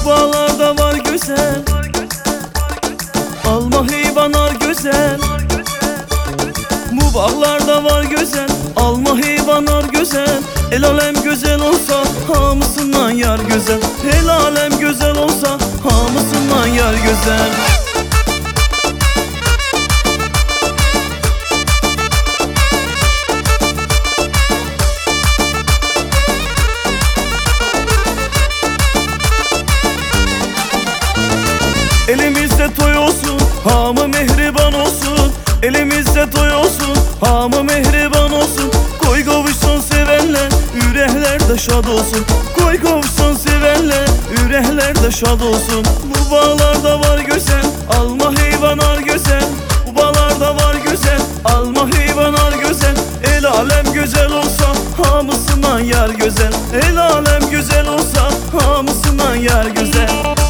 Bu bağlarda var güzel, alma heyvanlar güzel. Bu bağlarda var güzel, alma heyvanlar güzel. El alem güzel olsa hamısından yar güzel. El alem güzel olsa hamısından yar güzel. Elimizde toy olsun, hamı mehriban olsun. Elimizde toy olsun, hamı mehriban olsun. Koy kavuşsun sevenler, yürekler de şad olsun. Koy kavuşsun sevenler, yürekler de şad olsun. Bu bağlarda var güzel, alma heyvanlar güzel. Bu bağlarda var güzel, alma heyvanlar güzel. El alem güzel olsa hamısından yar güzel. El alem güzel olsa hamısından yar güzel.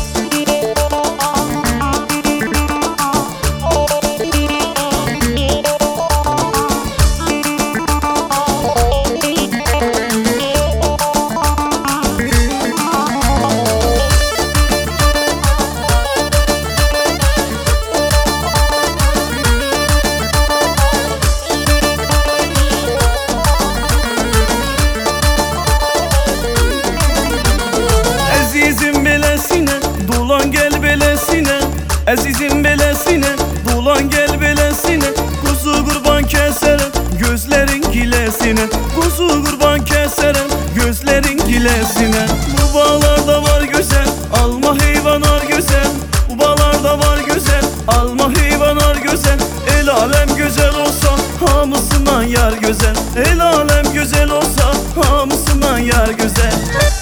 Azizim belesine, dolan gel belesine. Azizim belesine, dolan gel belesine. Kuzu kurban keserim, gözlerin gilesine. Kuzu kurban keserim, gözlerin gilesine. Bu bağlarda var güzel, alma heyvanlar güzel. Bu bağlarda var güzel, alma heyvanlar güzel. El alem güzel olsa hamısından yar güzel. El alem güzel olsa hamısından yar güzel.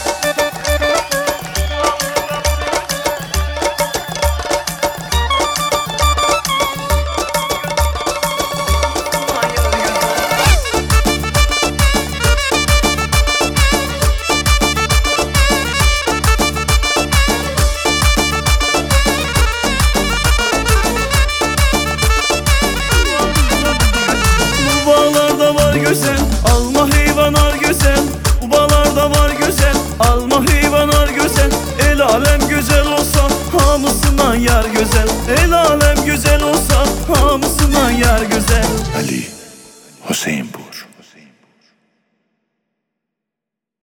Bu bağlarda var güzel, alma heyvanlar güzel. Bu bağlarda var güzel, alma heyvanlar güzel. El alem güzel olsa hamısından yar güzel. El alem güzel olsa hamısından yar güzel. Ali Hüseyin bu.